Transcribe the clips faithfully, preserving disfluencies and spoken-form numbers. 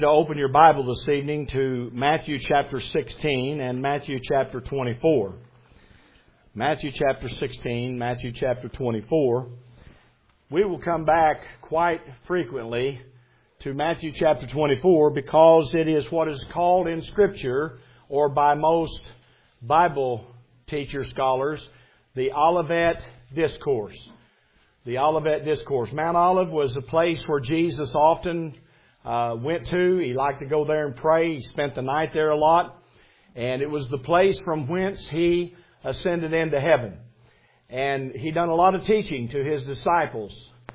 To open your Bible this evening to Matthew chapter sixteen and Matthew chapter twenty-four. Matthew chapter sixteen, Matthew chapter twenty-four. We will come back quite frequently to Matthew chapter twenty-four because it is what is called in Scripture, or by most Bible teacher scholars, the Olivet Discourse. The Olivet Discourse. Mount Olive was a place where Jesus often Uh, went to. He liked to go there and pray. He spent the night there a lot. And it was the place from whence He ascended into heaven. And He done a lot of teaching to His disciples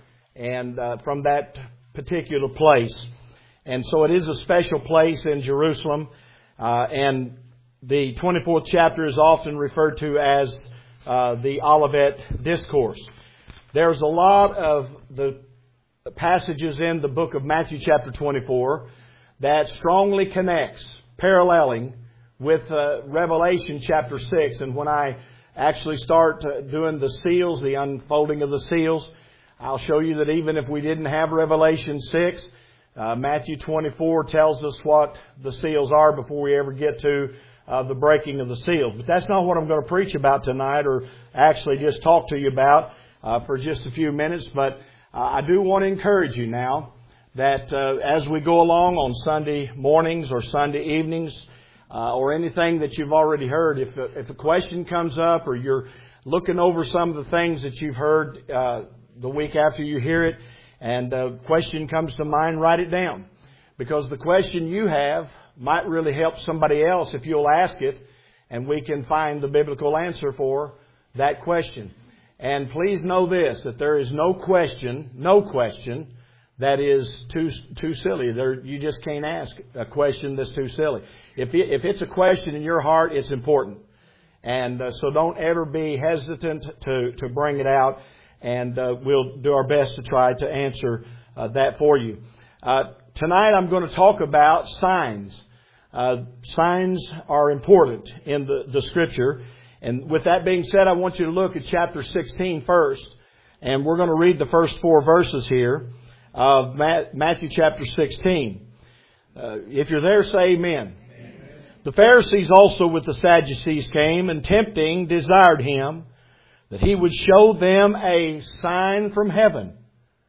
and uh, from that particular place. And so it is a special place in Jerusalem. Uh, and the twenty-fourth chapter is often referred to as uh, the Olivet Discourse. There's a lot of the passages in the book of Matthew chapter twenty-four that strongly connects, paralleling with uh, Revelation chapter six. And when I actually start uh, doing the seals, the unfolding of the seals, I'll show you that even if we didn't have Revelation six, uh, Matthew twenty-four tells us what the seals are before we ever get to uh, the breaking of the seals. But that's not what I'm going to preach about tonight, or actually just talk to you about uh, for just a few minutes. But I do want to encourage you now that uh, as we go along on Sunday mornings or Sunday evenings uh, or anything that you've already heard, if a, if a question comes up or you're looking over some of the things that you've heard uh, the week after you hear it and a question comes to mind, write it down. Because the question you have might really help somebody else if you'll ask it, and we can find the biblical answer for that question. And please know this, that there is no question, no question that is too too silly. There, you just can't ask a question that's too silly. If it, if it's a question in your heart, it's important. And uh, so don't ever be hesitant to, to bring it out. And uh, we'll do our best to try to answer uh, that for you. Uh, tonight I'm going to talk about signs. Uh, signs are important in the, the Scripture. And with that being said, I want you to look at chapter sixteen first. And we're going to read the first four verses here of Matthew chapter sixteen. Uh, if you're there, say amen. Amen. The Pharisees also with the Sadducees came, and tempting desired Him that He would show them a sign from heaven.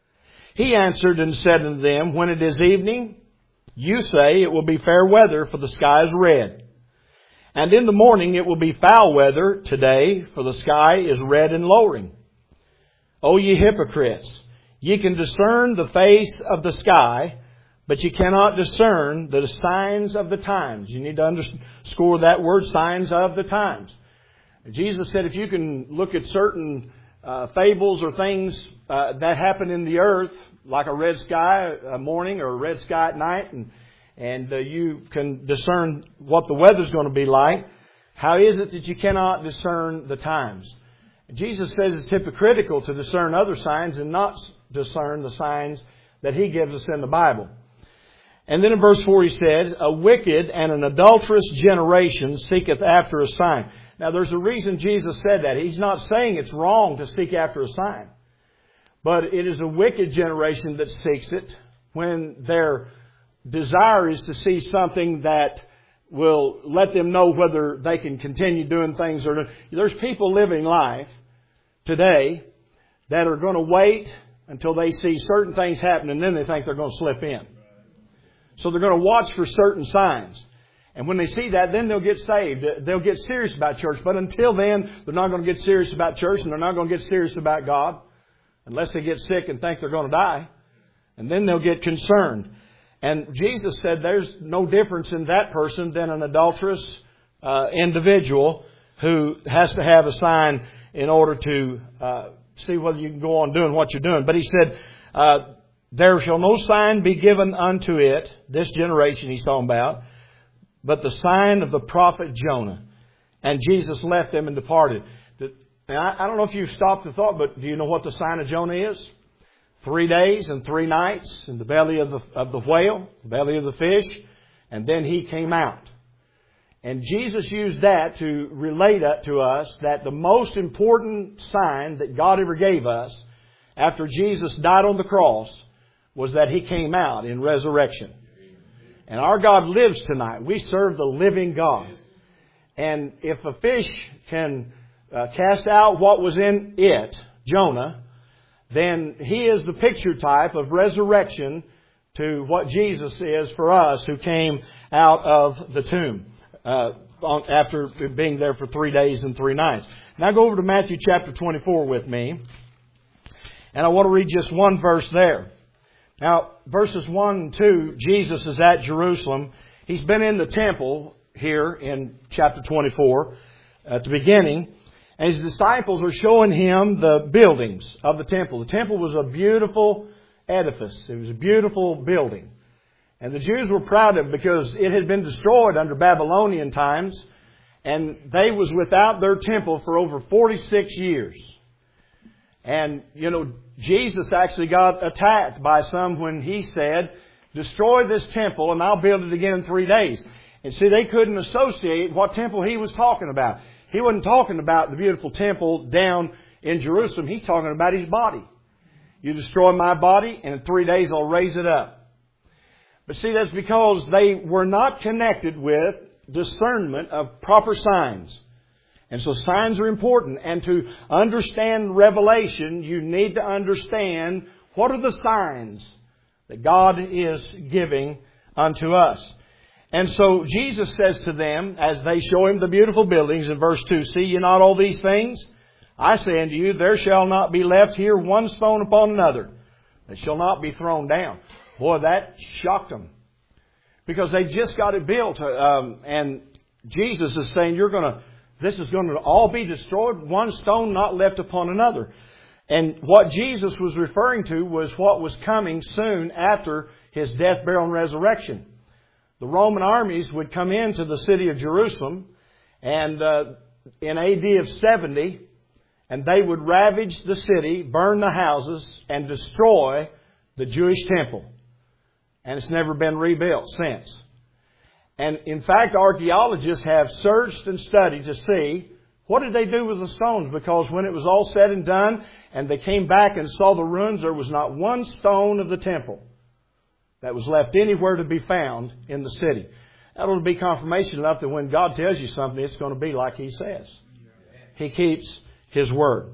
He answered and said unto them, When it is evening, you say it will be fair weather, for the sky is red. And in the morning it will be foul weather today, for the sky is red and lowering. O ye hypocrites, ye can discern the face of the sky, but ye cannot discern the signs of the times. You need to underscore that word, signs of the times. Jesus said if you can look at certain uh, fables or things uh, that happen in the earth, like a red sky a morning or a red sky at night, and And uh, you can discern what the weather's going to be like, how is it that you cannot discern the times? Jesus says it's hypocritical to discern other signs and not discern the signs that He gives us in the Bible. And then in verse four He says, A wicked and an adulterous generation seeketh after a sign. Now there's a reason Jesus said that. He's not saying it's wrong to seek after a sign. But it is a wicked generation that seeks it when they're desire is to see something that will let them know whether they can continue doing things or not. There's people living life today that are going to wait until they see certain things happen, and then they think they're going to slip in. So they're going to watch for certain signs. And when they see that, then they'll get saved. They'll get serious about church. But until then, they're not going to get serious about church, and they're not going to get serious about God unless they get sick and think they're going to die. And then they'll get concerned. And Jesus said there's no difference in that person than an adulterous uh, individual who has to have a sign in order to uh, see whether you can go on doing what you're doing. But He said, uh, there shall no sign be given unto it, this generation He's talking about, but the sign of the prophet Jonah. And Jesus left them and departed. Now, I don't know if you've stopped to thought, but do you know what the sign of Jonah is? Three days and three nights in the belly of the of the whale, the belly of the fish, and then he came out. And Jesus used that to relate to us that the most important sign that God ever gave us after Jesus died on the cross was that He came out in resurrection. And our God lives tonight. We serve the living God. And if a fish can uh, cast out what was in it, Jonah, then he is the picture type of resurrection to what Jesus is for us who came out of the tomb uh, after being there for three days and three nights. Now go over to Matthew chapter twenty-four with me. And I want to read just one verse there. Now, verses one and two, Jesus is at Jerusalem. He's been in the temple here in chapter twenty-four at the beginning. And his disciples are showing him the buildings of the temple. The temple was a beautiful edifice. It was a beautiful building. And the Jews were proud of it because it had been destroyed under Babylonian times. And they was without their temple for over forty-six years. And, you know, Jesus actually got attacked by some when he said, destroy this temple and I'll build it again in three days. And see, they couldn't associate what temple he was talking about. He wasn't talking about the beautiful temple down in Jerusalem. He's talking about his body. You destroy my body and in three days I'll raise it up. But see, that's because they were not connected with discernment of proper signs. And so signs are important. And to understand Revelation, you need to understand what are the signs that God is giving unto us. And so Jesus says to them, as they show him the beautiful buildings in verse two, see ye not all these things? I say unto you, there shall not be left here one stone upon another that shall not be thrown down. Boy, that shocked them. Because they just got it built. Um, and Jesus is saying, you're going to, this is going to all be destroyed, one stone not left upon another. And what Jesus was referring to was what was coming soon after his death, burial, and resurrection. The Roman armies would come into the city of Jerusalem and uh, in A D of seventy, and they would ravage the city, burn the houses, and destroy the Jewish temple. And it's never been rebuilt since. And in fact, archaeologists have searched and studied to see what did they do with the stones, because when it was all said and done and they came back and saw the ruins, there was not one stone of the temple that was left anywhere to be found in the city. That will be confirmation enough that when God tells you something, it's going to be like He says. He keeps His word.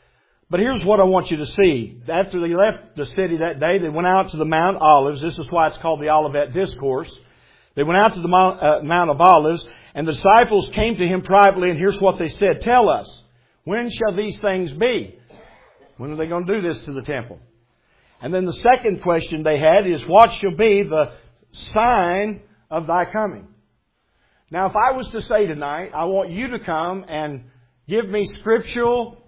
But here's what I want you to see. After they left the city that day, they went out to the Mount Olives. This is why it's called the Olivet Discourse. They went out to the Mount, uh, Mount of Olives, and the disciples came to Him privately, and here's what they said. Tell us, when shall these things be? When are they going to do this to the temple? And then the second question they had is, what shall be the sign of Thy coming? Now, if I was to say tonight, I want you to come and give me scriptural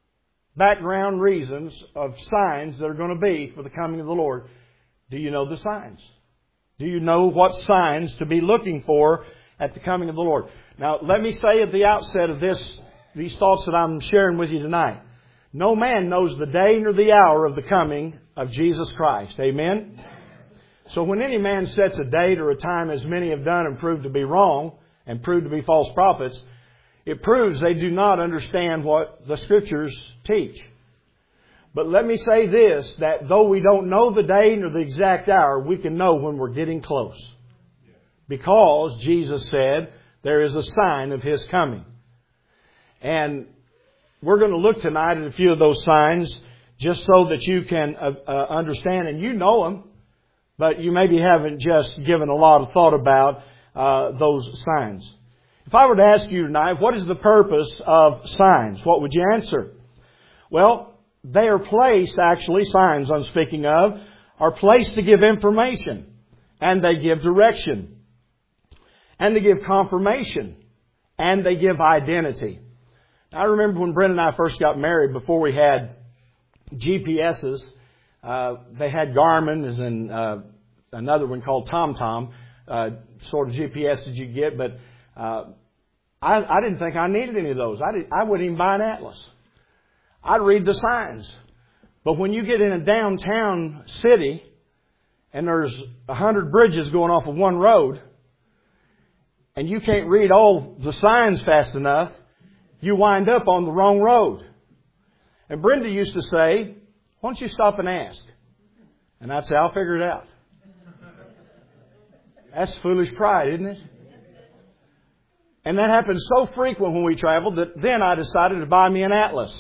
background reasons of signs that are going to be for the coming of the Lord. Do you know the signs? Do you know what signs to be looking for at the coming of the Lord? Now, let me say at the outset of this, these thoughts that I'm sharing with you tonight. No man knows the day nor the hour of the coming of Jesus Christ. Amen? So when any man sets a date or a time, as many have done and proved to be wrong and proved to be false prophets, it proves they do not understand what the Scriptures teach. But let me say this, that though we don't know the day nor the exact hour, we can know when we're getting close. Because Jesus said there is a sign of His coming. And we're going to look tonight at a few of those signs just so that you can uh, uh, understand, and you know them, but you maybe haven't just given a lot of thought about uh, those signs. If I were to ask you tonight, what is the purpose of signs? What would you answer? Well, they are placed, actually, signs I'm speaking of, are placed to give information. And they give direction. And they give confirmation. And they give identity. I remember when Brenda and I first got married, before we had G P S's, uh, they had Garmin's and uh, another one called TomTom, uh, sort of G P S that you get, but uh, I, I didn't think I needed any of those. I, did, I wouldn't even buy an atlas. I'd read the signs. But when you get in a downtown city and there's a hundred bridges going off of one road and you can't read all the signs fast enough, you wind up on the wrong road. And Brenda used to say, why don't you stop and ask? And I'd say, I'll figure it out. That's foolish pride, isn't it? And that happened so frequent when we traveled that then I decided to buy me an Atlas.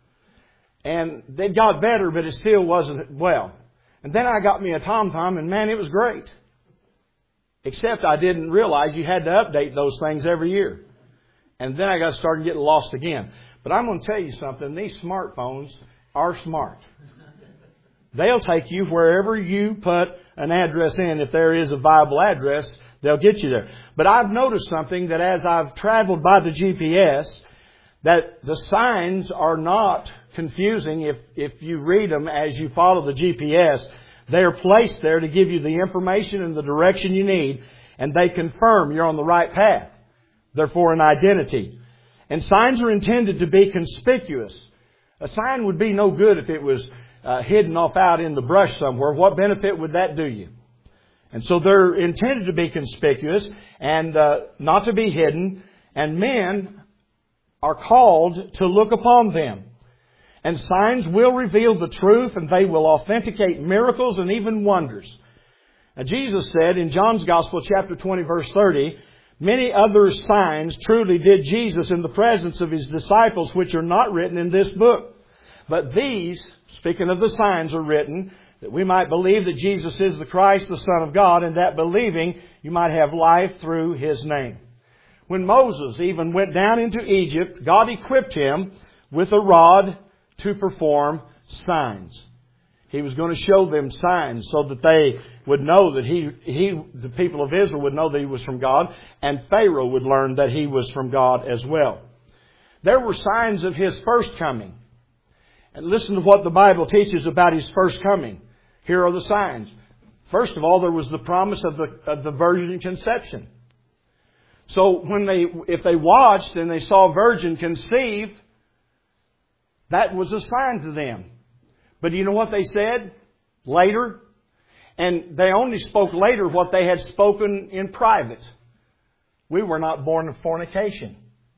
And it got better, but it still wasn't well. And then I got me a TomTom, and man, it was great. Except I didn't realize you had to update those things every year. And then I got started getting lost again. But I'm going to tell you something. These smartphones are smart. They'll take you wherever you put an address in. If there is a viable address, they'll get you there. But I've noticed something, that as I've traveled by the G P S, that the signs are not confusing if, if you read them as you follow the G P S. They are placed there to give you the information and the direction you need, and they confirm you're on the right path. Therefore, an identity. And signs are intended to be conspicuous. A sign would be no good if it was uh, hidden off out in the brush somewhere. What benefit would that do you? And so they're intended to be conspicuous and uh, not to be hidden. And men are called to look upon them. And signs will reveal the truth, and they will authenticate miracles and even wonders. Now, Jesus said in John's Gospel, chapter twenty, verse thirty, many other signs truly did Jesus in the presence of His disciples, which are not written in this book. But these, speaking of the signs, are written that we might believe that Jesus is the Christ, the Son of God, and that believing you might have life through His name. When Moses even went down into Egypt, God equipped him with a rod to perform signs. He was going to show them signs so that they would know that he, he, the people of Israel would know that He was from God, and Pharaoh would learn that He was from God as well. There were signs of His first coming. And listen to what the Bible teaches about His first coming. Here are the signs. First of all, there was the promise of the, of the virgin conception. So when they, if they watched and they saw a virgin conceive, that was a sign to them. But you know what they said later? And they only spoke later what they had spoken in private. We were not born of fornication.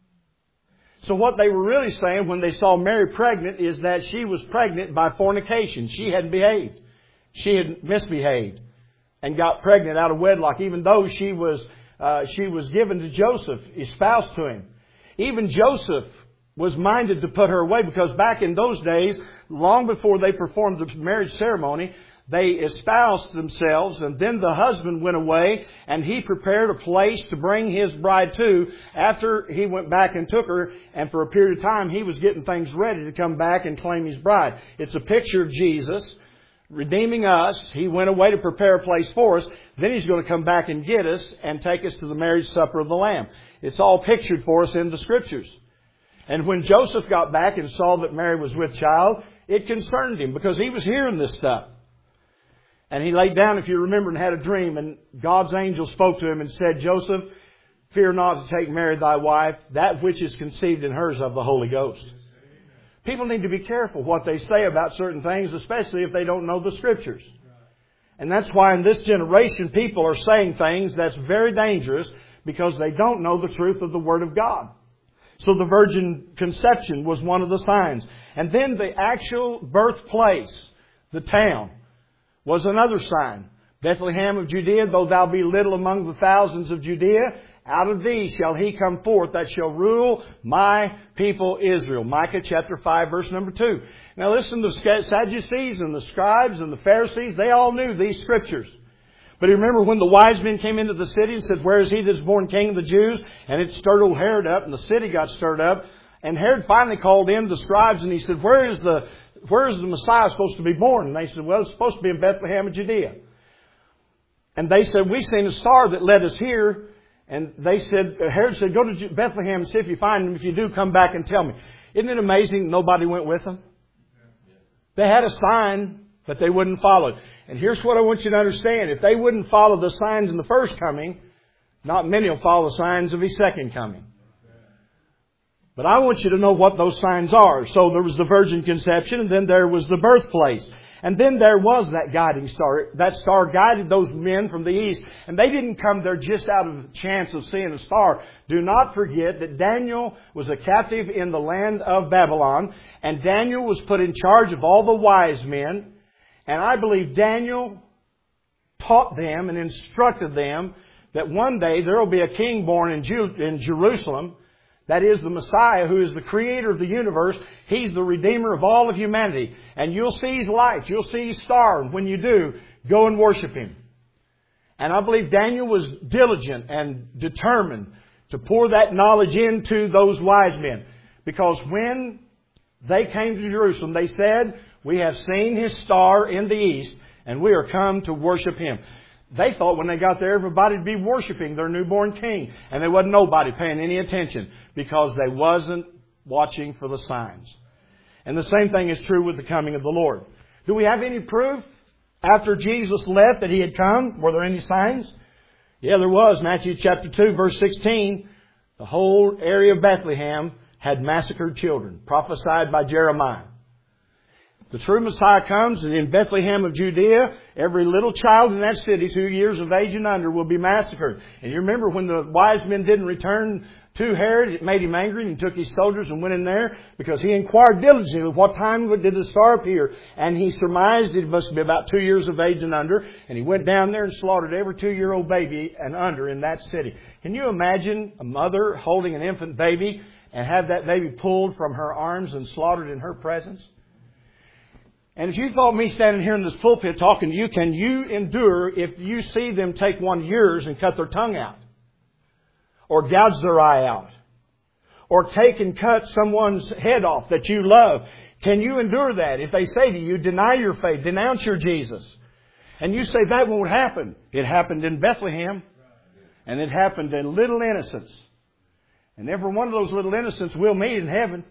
So what they were really saying when they saw Mary pregnant is that she was pregnant by fornication. She hadn't behaved. She had misbehaved and got pregnant out of wedlock, even though she was uh, she was given to Joseph, espoused to him. Even Joseph was minded to put her away, because back in those days, long before they performed the marriage ceremony, they espoused themselves, and then the husband went away and he prepared a place to bring his bride to after he went back and took her, and for a period of time he was getting things ready to come back and claim his bride. It's a picture of Jesus redeeming us. He went away to prepare a place for us. Then He's going to come back and get us and take us to the marriage supper of the Lamb. It's all pictured for us in the Scriptures. And when Joseph got back and saw that Mary was with child, it concerned him because he was hearing this stuff. And he laid down, if you remember, and had a dream. And God's angel spoke to him and said, Joseph, fear not to take Mary thy wife. That which is conceived in her is of the Holy Ghost. People need to be careful what they say about certain things, especially if they don't know the Scriptures. And that's why in this generation people are saying things that's very dangerous, because they don't know the truth of the Word of God. So the virgin conception was one of the signs. And then the actual birthplace, the town, was another sign. Bethlehem of Judea, though thou be little among the thousands of Judea, out of thee shall He come forth that shall rule my people Israel. Micah chapter five, verse number two. Now listen, the Sadducees and the scribes and the Pharisees, they all knew these Scriptures. But you remember when the wise men came into the city and said, where is He that is born King of the Jews? And it stirred old Herod up, and the city got stirred up. And Herod finally called in the scribes, and he said, where is the where is the Messiah supposed to be born? And they said, well, it's supposed to be in Bethlehem of Judea. And they said, we've seen a star that led us here. And they said, Herod said, go to Bethlehem and see if you find Him. If you do, come back and tell me. Isn't it amazing nobody went with them? They had a sign, but they wouldn't follow it. And here's what I want you to understand. If they wouldn't follow the signs in the first coming, not many will follow the signs of His second coming. But I want you to know what those signs are. So there was the virgin conception, and then there was the birthplace. And then there was that guiding star. That star guided those men from the east. And they didn't come there just out of the chance of seeing a star. Do not forget that Daniel was a captive in the land of Babylon. And Daniel was put in charge of all the wise men. And I believe Daniel taught them and instructed them that one day there will be a king born in, Ju- in Jerusalem. That is the Messiah, who is the creator of the universe. He's the redeemer of all of humanity. And you'll see His light. You'll see His star. And when you do, go and worship Him. And I believe Daniel was diligent and determined to pour that knowledge into those wise men. Because when they came to Jerusalem, they said, "We have seen His star in the east, and we are come to worship Him." They thought when they got there, everybody would be worshiping their newborn king. And there wasn't nobody paying any attention because they wasn't watching for the signs. And the same thing is true with the coming of the Lord. Do we have any proof after Jesus left that He had come? Were there any signs? Yeah, there was. Matthew chapter two, verse sixteen. The whole area of Bethlehem had massacred children, prophesied by Jeremiah. The true Messiah comes, and in Bethlehem of Judea, every little child in that city, two years of age and under, will be massacred. And you remember when the wise men didn't return to Herod, it made him angry, and he took his soldiers and went in there because he inquired diligently, what time did the star appear? And he surmised it must be about two years of age and under, and he went down there and slaughtered every two-year-old baby and under in that city. Can you imagine a mother holding an infant baby and have that baby pulled from her arms and slaughtered in her presence? And if you thought me standing here in this pulpit talking to you, can you endure if you see them take one of yours and cut their tongue out? Or gouge their eye out? Or take and cut someone's head off that you love? Can you endure that? If they say to you, deny your faith, denounce your Jesus. And you say that won't happen. It happened in Bethlehem. And it happened in little innocents. And every one of those little innocents will meet in heaven.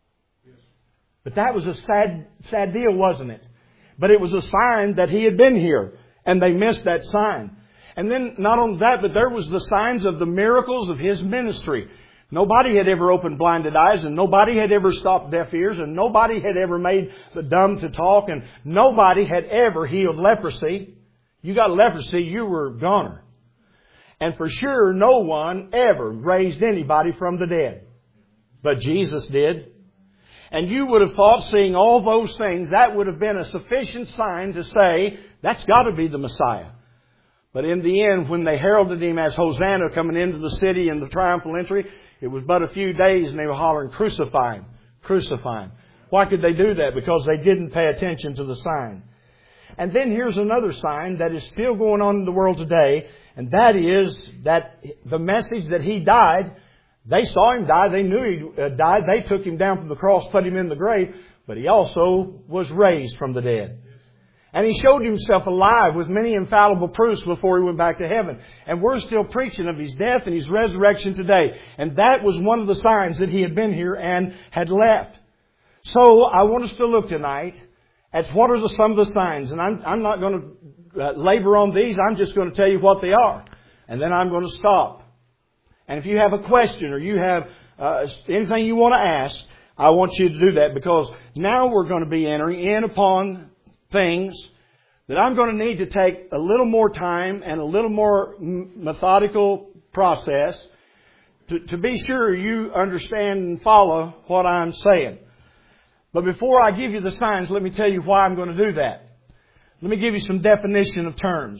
But that was a sad, sad deal, wasn't it? But it was a sign that He had been here. And they missed that sign. And then not only that, but there was the signs of the miracles of His ministry. Nobody had ever opened blinded eyes, and nobody had ever stopped deaf ears, and nobody had ever made the dumb to talk, and nobody had ever healed leprosy. You got leprosy, you were a goner. And for sure, no one ever raised anybody from the dead. But Jesus did. And you would have thought, seeing all those things, that would have been a sufficient sign to say, that's got to be the Messiah. But in the end, when they heralded Him as Hosanna coming into the city in the triumphal entry, it was but a few days and they were hollering, "Crucify Him, crucify Him." Why could they do that? Because they didn't pay attention to the sign. And then here's another sign that is still going on in the world today, and that is that the message that He died. They saw Him die. They knew He died. They took Him down from the cross, put Him in the grave. But He also was raised from the dead. And He showed Himself alive with many infallible proofs before He went back to heaven. And we're still preaching of His death and His resurrection today. And that was one of the signs that He had been here and had left. So I want us to look tonight at what are the, some of the signs. And I'm, I'm not going to uh, labor on these. I'm just going to tell you what they are. And then I'm going to stop. And if you have a question or you have uh, anything you want to ask, I want you to do that, because now we're going to be entering in upon things that I'm going to need to take a little more time and a little more methodical process to, to be sure you understand and follow what I'm saying. But before I give you the signs, let me tell you why I'm going to do that. Let me give you some definition of terms.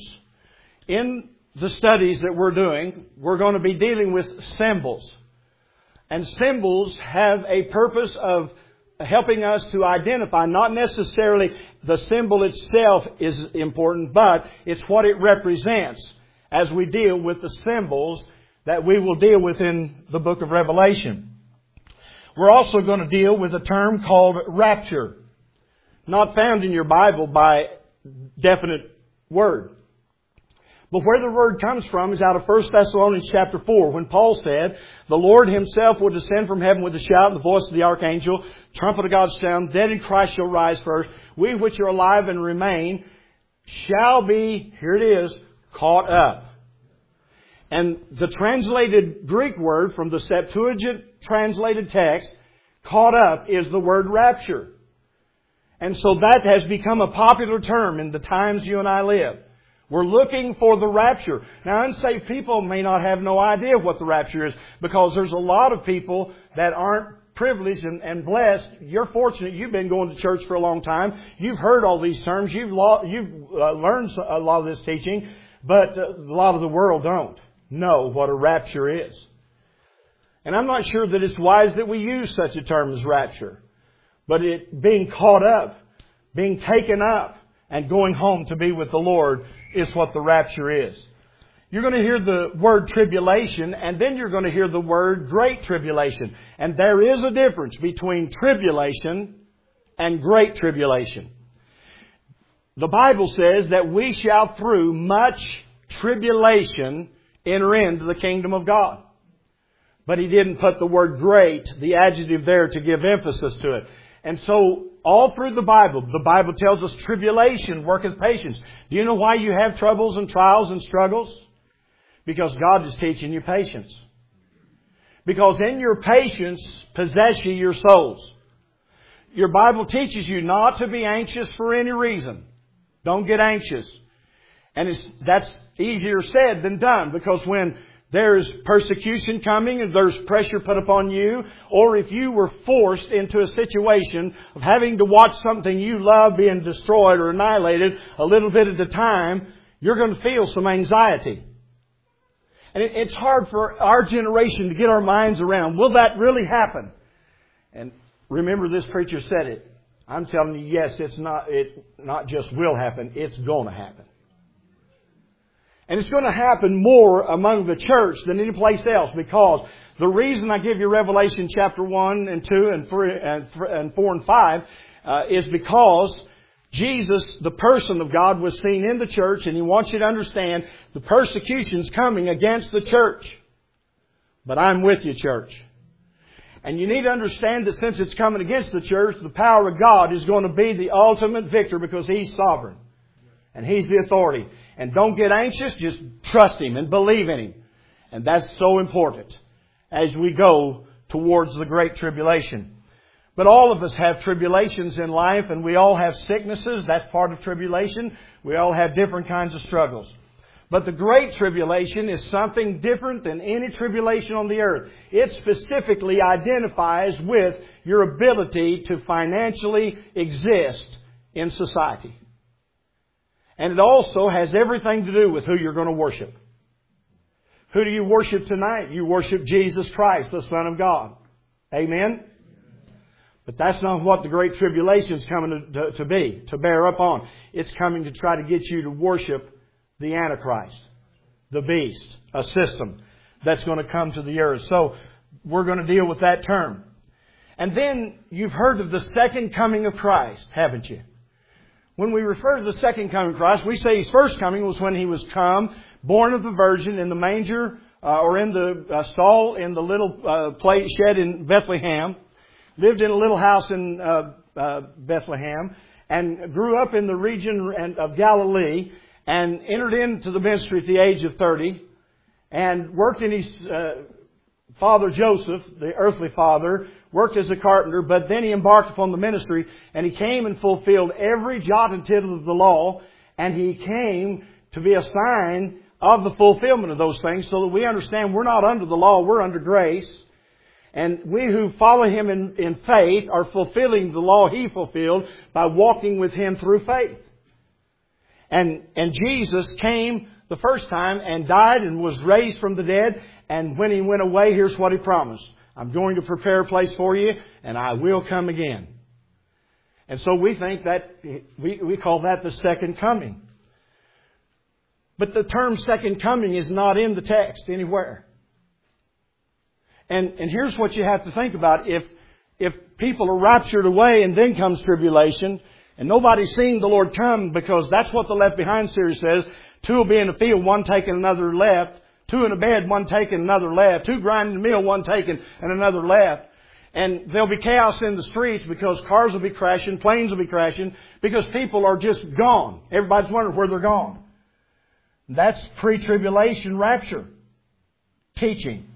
In the studies that we're doing, we're going to be dealing with symbols. And symbols have a purpose of helping us to identify, not necessarily the symbol itself is important, but it's what it represents as we deal with the symbols that we will deal with in the book of Revelation. We're also going to deal with a term called rapture, not found in your Bible by definite word. But where the word comes from is out of First Thessalonians chapter four, when Paul said, "The Lord Himself will descend from heaven with a shout and the voice of the archangel, trumpet of God's sound, dead in Christ shall rise first. We which are alive and remain shall be," here it is, "caught up." And the translated Greek word from the Septuagint translated text, "caught up," is the word rapture. And so that has become a popular term in the times you and I live. We're looking for the rapture. Now, unsaved people may not have no idea what the rapture is, because there's a lot of people that aren't privileged and, and blessed. You're fortunate. You've been going to church for a long time. You've heard all these terms. You've, lo- you've uh, learned a lot of this teaching. But uh, a lot of the world don't know what a rapture is. And I'm not sure that it's wise that we use such a term as rapture. But it being caught up, being taken up, and going home to be with the Lord is what the rapture is. You're going to hear the word tribulation, and then you're going to hear the word great tribulation. And there is a difference between tribulation and great tribulation. The Bible says that we shall through much tribulation enter into the kingdom of God. But He didn't put the word great, the adjective there, to give emphasis to it. And so, all through the Bible, the Bible tells us tribulation worketh patience. Do you know why you have troubles and trials and struggles? Because God is teaching you patience. Because in your patience possess ye your souls. Your Bible teaches you not to be anxious for any reason. Don't get anxious. And it's, that's easier said than done, because when there's persecution coming and there's pressure put upon you, or if you were forced into a situation of having to watch something you love being destroyed or annihilated a little bit at a time, you're going to feel some anxiety. And it, it's hard for our generation to get our minds around, will that really happen? And remember, this preacher said it. I'm telling you, yes, it's not, it not just will happen, it's going to happen. And it's going to happen more among the church than any place else, because the reason I give you Revelation chapter one and two and three and, and four and five uh, is because Jesus, the person of God, was seen in the church, and He wants you to understand the persecution's coming against the church. But I'm with you, church. And you need to understand that since it's coming against the church, the power of God is going to be the ultimate victor, because He's sovereign. And He's the authority. And don't get anxious, just trust Him and believe in Him. And that's so important as we go towards the great tribulation. But all of us have tribulations in life, and we all have sicknesses. That's part of tribulation. We all have different kinds of struggles. But the great tribulation is something different than any tribulation on the earth. It specifically identifies with your ability to financially exist in society. And it also has everything to do with who you're going to worship. Who do you worship tonight? You worship Jesus Christ, the Son of God. Amen? But that's not what the Great Tribulation is coming to, to, to be, to bear up on. It's coming to try to get you to worship the Antichrist, the beast, a system that's going to come to the earth. So we're going to deal with that term. And then you've heard of the second coming of Christ, haven't you? When we refer to the second coming of Christ, we say His first coming was when He was come, born of the Virgin, in the manger uh, or in the uh, stall in the little uh, plate shed in Bethlehem, lived in a little house in uh, uh, Bethlehem, and grew up in the region of Galilee, and entered into the ministry at the age of thirty, and worked in his uh, father Joseph, the earthly father, worked as a carpenter, but then he embarked upon the ministry, and he came and fulfilled every jot and tittle of the law, and he came to be a sign of the fulfillment of those things, so that we understand we're not under the law, we're under grace. And we who follow Him in, in faith are fulfilling the law He fulfilled by walking with Him through faith. And, and Jesus came the first time and died and was raised from the dead. And when He went away, here's what He promised. I'm going to prepare a place for you, and I will come again. And so we think that, we, we call that the second coming. But the term second coming is not in the text anywhere. And, and here's what you have to think about. If, if people are raptured away and then comes tribulation, and nobody's seen the Lord come, because that's what the Left Behind series says. Two will be in the field, one taking, another left. Two in a bed, one taking, another left. Two grinding the mill, one taking, and another left. And there'll be chaos in the streets, because cars will be crashing, planes will be crashing, because people are just gone. Everybody's wondering where they're gone. That's pre-tribulation rapture teaching.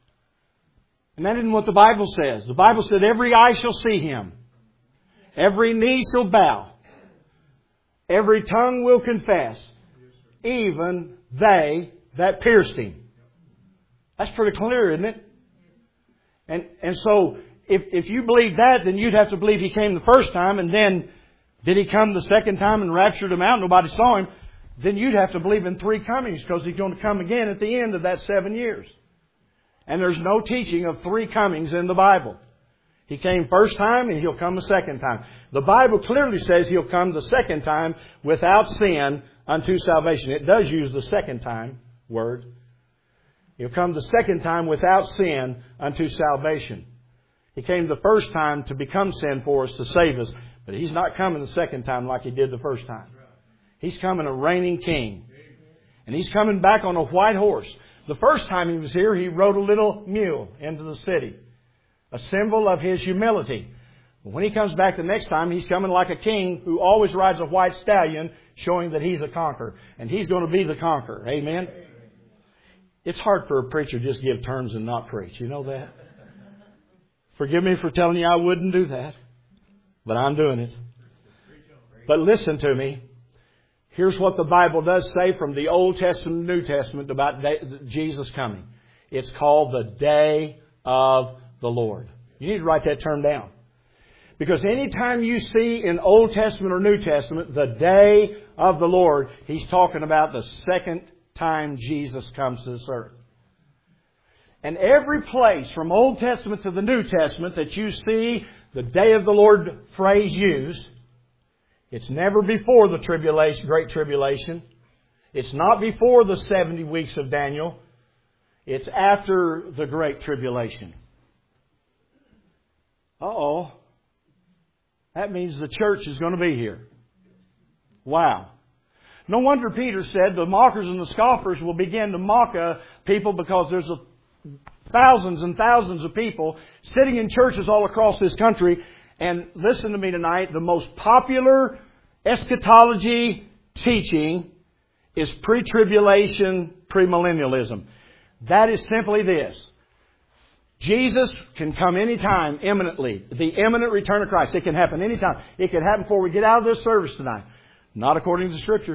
And that isn't what the Bible says. The Bible said every eye shall see Him. Every knee shall bow. Every tongue will confess. Even they that pierced Him. That's pretty clear, isn't it? And, and so if, if you believe that, then you'd have to believe He came the first time, and then did He come the second time and raptured them out? Nobody saw Him. Then you'd have to believe in three comings, because He's going to come again at the end of that seven years. And there's no teaching of three comings in the Bible. He came first time and He'll come the second time. The Bible clearly says He'll come the second time without sin unto salvation. It does use the second time word. He'll come the second time without sin unto salvation. He came the first time to become sin for us, to save us. But He's not coming the second time like He did the first time. He's coming a reigning King. And He's coming back on a white horse. The first time He was here, He rode a little mule into the city. A symbol of His humility. When He comes back the next time, He's coming like a king who always rides a white stallion, showing that He's a conqueror. And He's going to be the conqueror. Amen? It's hard for a preacher to just give terms and not preach. You know that? Forgive me for telling you I wouldn't do that. But I'm doing it. But listen to me. Here's what the Bible does say from the Old Testament and New Testament about Jesus coming. It's called the day of the Lord. You need to write that term down. Because anytime you see in Old Testament or New Testament the day of the Lord, He's talking about the second time Jesus comes to this earth. And every place from Old Testament to the New Testament that you see the day of the Lord phrase used, it's never before the tribulation, Great Tribulation. It's not before the seventy weeks of Daniel. It's after the Great Tribulation. Uh-oh. That means the church is going to be here. Wow. No wonder Peter said the mockers and the scoffers will begin to mock uh, people, because there's a, thousands and thousands of people sitting in churches all across this country. And listen to me tonight, the most popular eschatology teaching is pre-tribulation, premillennialism. That is simply this. Jesus can come anytime, imminently. The imminent return of Christ. It can happen anytime. It can happen before we get out of this service tonight. Not according to Scripture.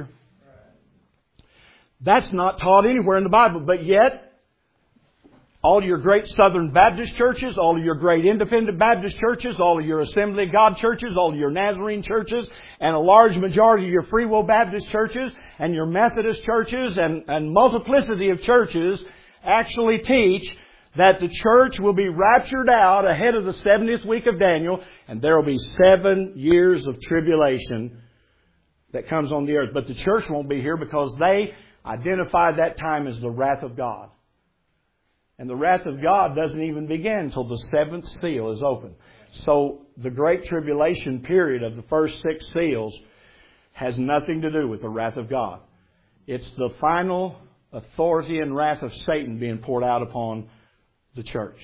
That's not taught anywhere in the Bible. But yet, all of your great Southern Baptist churches, all of your great Independent Baptist churches, all of your Assembly of God churches, all of your Nazarene churches, and a large majority of your Free Will Baptist churches, and your Methodist churches, and, and multiplicity of churches actually teach that the church will be raptured out ahead of the seventieth week of Daniel, and there will be seven years of tribulation that comes on the earth. But the church won't be here because they identify that time as the wrath of God. And the wrath of God doesn't even begin until the seventh seal is opened. So the Great Tribulation period of the first six seals has nothing to do with the wrath of God. It's the final authority and wrath of Satan being poured out upon the church.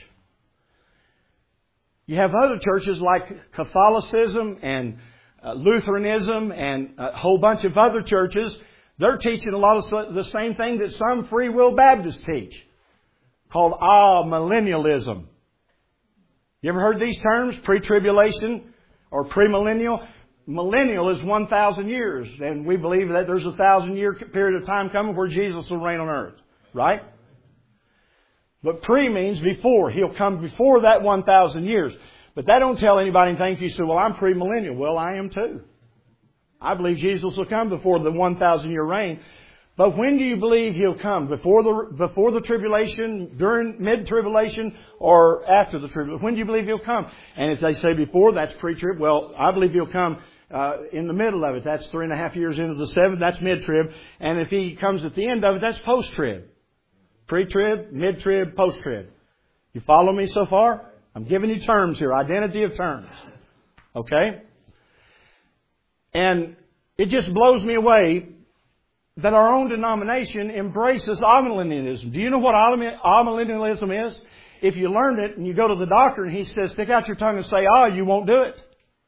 You have other churches like Catholicism and uh, Lutheranism and a whole bunch of other churches. They're teaching a lot of the same thing that some Free Will Baptists teach, called amillennialism. You ever heard these terms? Pre-tribulation or premillennial? Millennial is one thousand years. And we believe that there's a thousand year period of time coming where Jesus will reign on earth. Right? But pre means before. He'll come before that one thousand years. But that don't tell anybody anything. If you say, well, I'm premillennial. Well, I am too. I believe Jesus will come before the one thousand year reign. But when do you believe He'll come? Before the before the tribulation, during mid-tribulation, or after the tribulation? When do you believe He'll come? And if they say before, that's pre-trib. Well, I believe He'll come uh, in the middle of it. That's three and a half years into the seventh. That's mid-trib. And if He comes at the end of it, that's post-trib. Pre-trib, mid-trib, post-trib. You follow me so far? I'm giving you terms here. Identity of terms. Okay? And it just blows me away that our own denomination embraces amillennialism. Do you know what amillennialism is? If you learned it and you go to the doctor and he says, stick out your tongue and say, ah, you won't do it.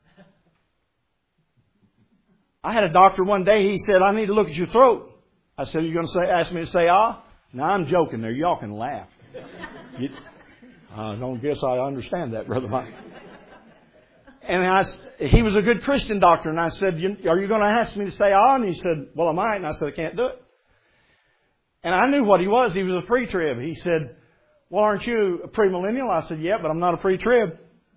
I had a doctor one day, he said, I need to look at your throat. I said, you're going to say, ask me to say ah? Now I'm joking there. Y'all can laugh. You, I don't guess I understand that, Brother Mike. And I, he was a good Christian doctor. And I said, are you going to ask me to say ah? And he said, well, I might. And I said, I can't do it. And I knew what he was. He was a pre-trib. He said, well, aren't you a premillennial? I said, yeah, but I'm not a pre-trib.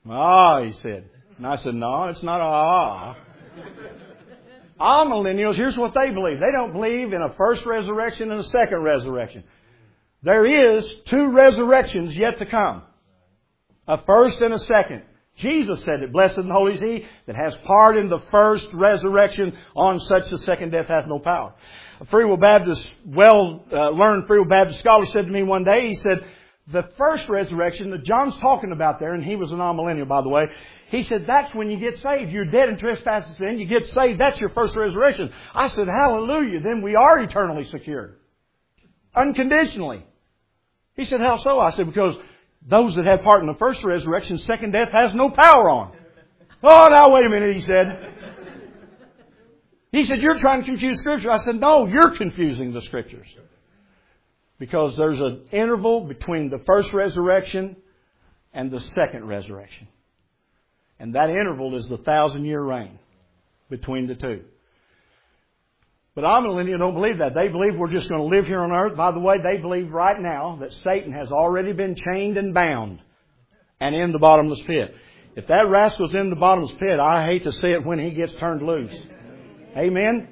Ah, he said. And I said, no, it's not a ah. All millennials, here's what they believe. They don't believe in a first resurrection and a second resurrection. There is two resurrections yet to come. A first and a second. Jesus said it. Blessed and holy is he that has part in the first resurrection. On such the second death hath no power. A Free Will Baptist, well-learned uh, Free Will Baptist scholar said to me one day, he said, the first resurrection that John's talking about there, and he was an amillennial, by the way, he said, that's when you get saved. You're dead in trespasses and sin. You get saved. That's your first resurrection. I said, hallelujah. Then we are eternally secure. Unconditionally. He said, how so? I said, because those that have part in the first resurrection, second death has no power on. Oh, now wait a minute, he said. He said, you're trying to confuse Scripture. I said, no, you're confusing the Scriptures. Because there's an interval between the first resurrection and the second resurrection. And that interval is the thousand year reign between the two. But amillennials don't believe that. They believe we're just going to live here on earth. By the way, they believe right now that Satan has already been chained and bound and in the bottomless pit. If that rascal's in the bottomless pit, I hate to see it when he gets turned loose. Amen?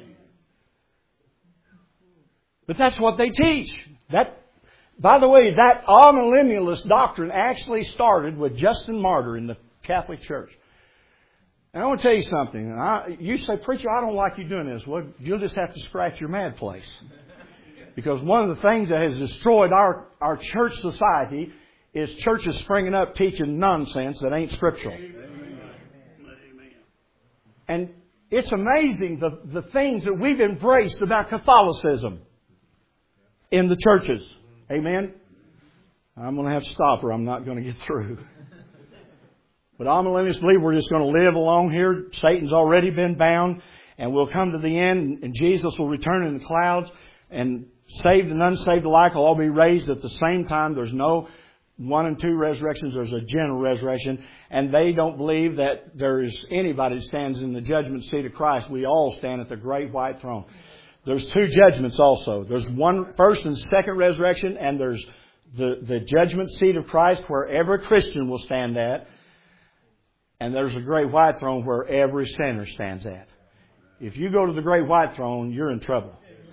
But that's what they teach. That, by the way, that amillennialist doctrine actually started with Justin Martyr in the Catholic Church. And I want to tell you something. I, you say, preacher, I don't like you doing this. Well, you'll just have to scratch your mad place. Because one of the things that has destroyed our, our church society is churches springing up teaching nonsense that ain't scriptural. And it's amazing the, the things that we've embraced about Catholicism in the churches. Amen? I'm going to have to stop or I'm not going to get through. But amillennials believe we're just going to live along here. Satan's already been bound. And we'll come to the end and Jesus will return in the clouds. And saved and unsaved alike will all be raised at the same time. There's no one and two resurrections. There's a general resurrection. And they don't believe that there's anybody that stands in the judgment seat of Christ. We all stand at the great white throne. There's two judgments also. There's one first and second resurrection. And there's the, the judgment seat of Christ where every Christian will stand at. And there's a great white throne where every sinner stands at. If you go to the great white throne, you're in trouble.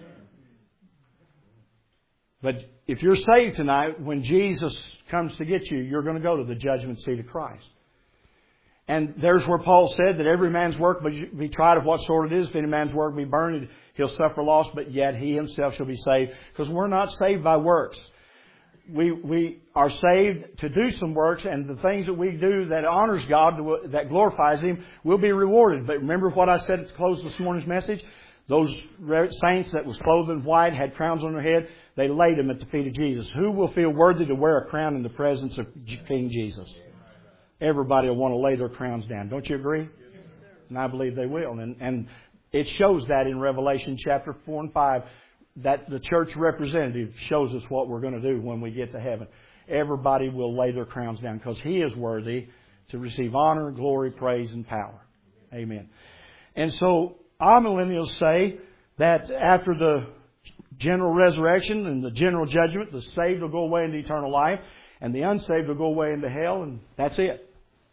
But if you're saved tonight, when Jesus comes to get you, you're going to go to the judgment seat of Christ. And there's where Paul said that every man's work be tried of what sort it is. If any man's work be burned, he'll suffer loss, but yet he himself shall be saved. Because we're not saved by works. We we are saved to do some works, and the things that we do that honors God, that glorifies Him, will be rewarded. But remember what I said at the close of this morning's message? Those saints that was clothed in white, had crowns on their head, they laid them at the feet of Jesus. Who will feel worthy to wear a crown in the presence of King Jesus? Everybody will want to lay their crowns down. Don't you agree? And I believe they will. And, and it shows that in Revelation chapter four and five. That the church representative shows us what we're going to do when we get to heaven. Everybody will lay their crowns down because He is worthy to receive honor, glory, praise, and power. Amen. And so, amillennials say that after the general resurrection and the general judgment, the saved will go away into eternal life and the unsaved will go away into hell, and that's it.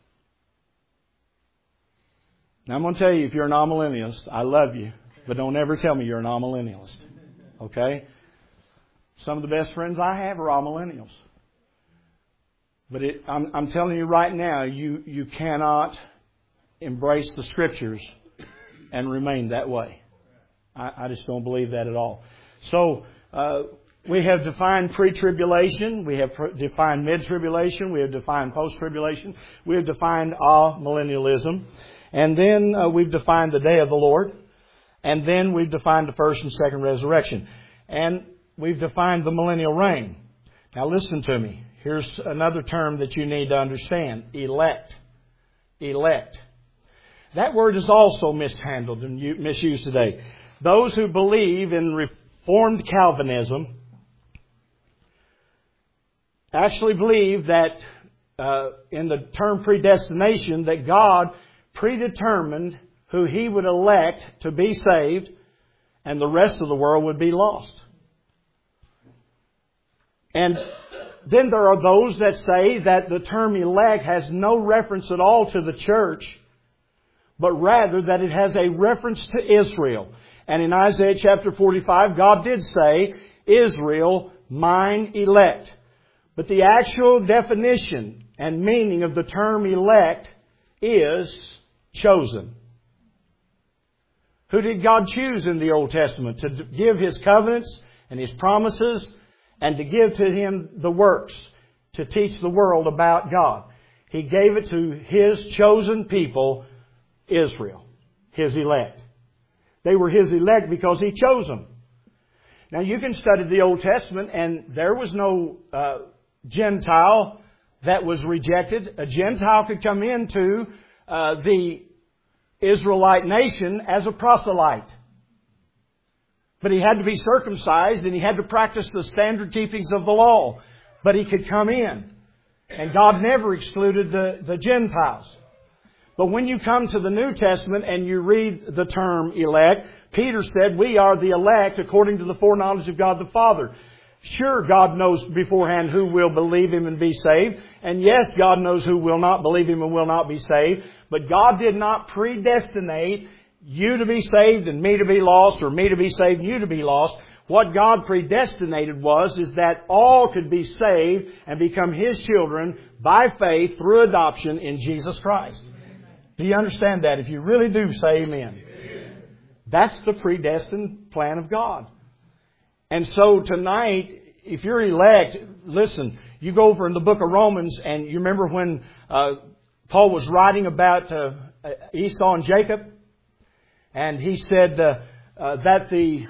Now, I'm going to tell you, if you're an amillennialist, I love you, but don't ever tell me you're an amillennialist. Okay? Some of the best friends I have are amillennials. But it, I'm, I'm telling you right now, you, you cannot embrace the Scriptures and remain that way. I, I just don't believe that at all. So, uh, we have defined pre-tribulation. We have pre- defined mid-tribulation. We have defined post-tribulation. We have defined amillennialism. And then uh, we've defined the day of the Lord. And then we've defined the first and second resurrection. And we've defined the millennial reign. Now listen to me. Here's another term that you need to understand. Elect. Elect. That word is also mishandled and misused today. Those who believe in Reformed Calvinism actually believe that uh, in the term predestination that God predetermined who He would elect to be saved, and the rest of the world would be lost. And then there are those that say that the term elect has no reference at all to the church, but rather that it has a reference to Israel. And in Isaiah chapter forty-five, God did say, Israel, mine elect. But the actual definition and meaning of the term elect is chosen. Who did God choose in the Old Testament to give His covenants and His promises and to give to Him the works to teach the world about God? He gave it to His chosen people, Israel, His elect. They were His elect because He chose them. Now you can study the Old Testament and there was no uh, Gentile that was rejected. A Gentile could come into uh, the Israelite nation as a proselyte. But he had to be circumcised and he had to practice the standard keepings of the law. But he could come in. And God never excluded the, the Gentiles. But when you come to the New Testament and you read the term elect, Peter said, we are the elect according to the foreknowledge of God the Father. Sure, God knows beforehand who will believe Him and be saved. And yes, God knows who will not believe Him and will not be saved. But God did not predestinate you to be saved and me to be lost, or me to be saved and you to be lost. What God predestinated was, is that all could be saved and become His children by faith through adoption in Jesus Christ. Do you understand that? If you really do, say amen. Amen. That's the predestined plan of God. And so tonight, if you're elect, listen, you go over in the book of Romans and you remember when uh, Paul was writing about uh, Esau and Jacob? And he said uh, uh, that the,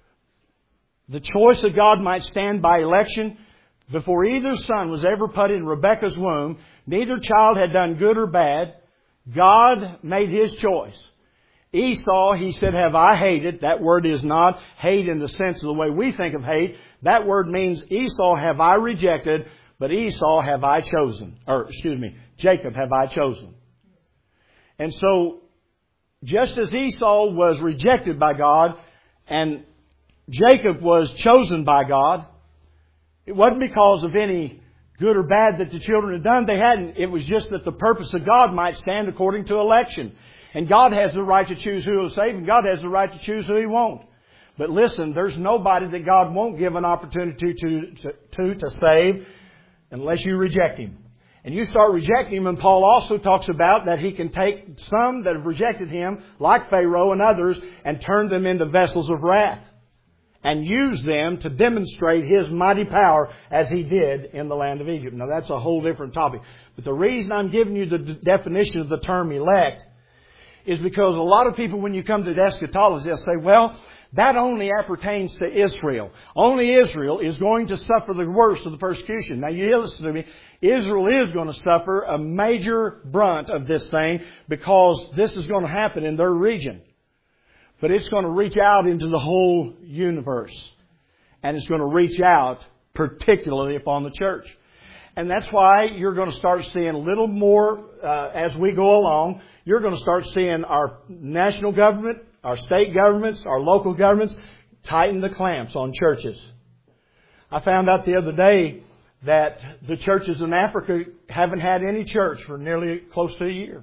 the choice of God might stand by election. Before either son was ever put in Rebekah's womb, neither child had done good or bad. God made His choice. Esau, He said, have I hated. That word is not hate in the sense of the way we think of hate. That word means Esau have I rejected, but Esau have I chosen. Or, excuse me, Jacob have I chosen. And so, just as Esau was rejected by God and Jacob was chosen by God, it wasn't because of any good or bad that the children had done. They hadn't. It was just that the purpose of God might stand according to election. And God has the right to choose who He'll save, and God has the right to choose who He won't. But listen, there's nobody that God won't give an opportunity to, to, to, to save unless you reject Him. And you start rejecting Him, and Paul also talks about that He can take some that have rejected Him, like Pharaoh and others, and turn them into vessels of wrath. And use them to demonstrate His mighty power as He did in the land of Egypt. Now that's a whole different topic. But the reason I'm giving you the d- definition of the term elect is because a lot of people, when you come to the eschatology, they'll say, well, that only appertains to Israel. Only Israel is going to suffer the worst of the persecution. Now you listen to me. Israel is going to suffer a major brunt of this thing because this is going to happen in their region. But it's going to reach out into the whole universe. And it's going to reach out particularly upon the church. And that's why you're going to start seeing a little more uh, as we go along. You're going to start seeing our national government, our state governments, our local governments tighten the clamps on churches. I found out the other day that the churches in Africa haven't had any church for nearly close to a year.